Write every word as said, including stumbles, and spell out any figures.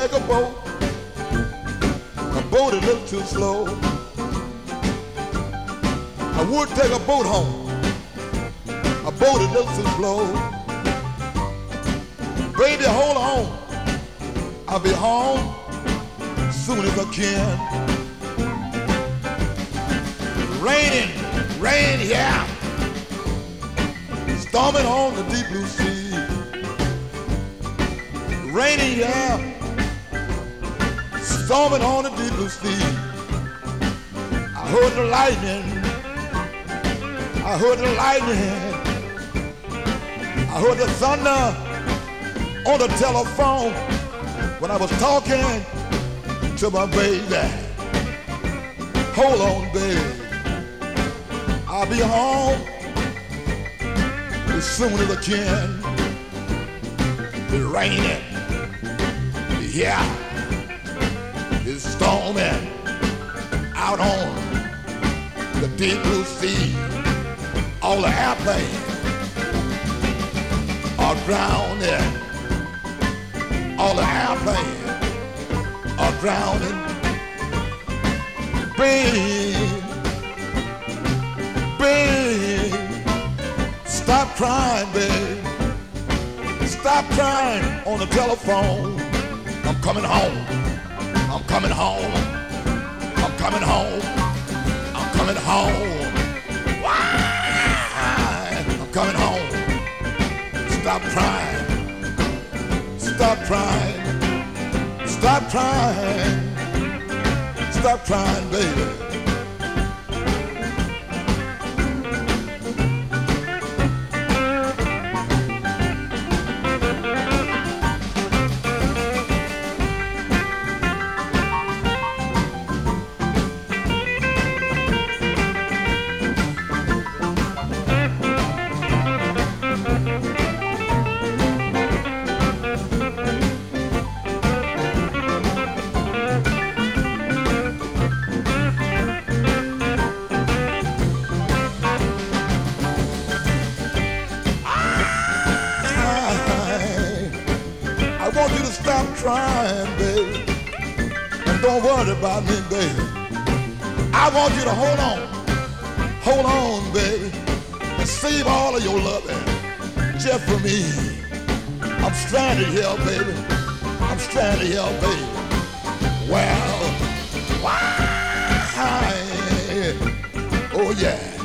take a boat. A boat is a little too slow. I would take a boat home. A boat is a little too slow. Baby, hold on. I'll be home soon as I can. Raining, rain, yeah. Storming on the deep blue sea. Raining, yeah. Storming on the deep blue sea. I heard the lightning. I heard the lightning. I heard the thunder on the telephone when I was talking to my baby. Hold on, baby. I'll be home as soon as I can. It's raining. Yeah. It's storming out on the deep blue sea. All the airplanes are drowning. All the airplanes are drowning. Babe, babe, stop crying, babe. Stop crying on the telephone. I'm coming home. I'm coming home. I'm coming home. I'm coming home. Why? I'm coming home. Stop crying. Stop crying. Stop crying. Stop crying, baby. I want you to stop crying, baby, and don't worry about me, baby. I want you to hold on, hold on, baby, and save all of your loving just for me. I'm stranded here, baby. I'm stranded here, baby. Well, why? Oh yeah.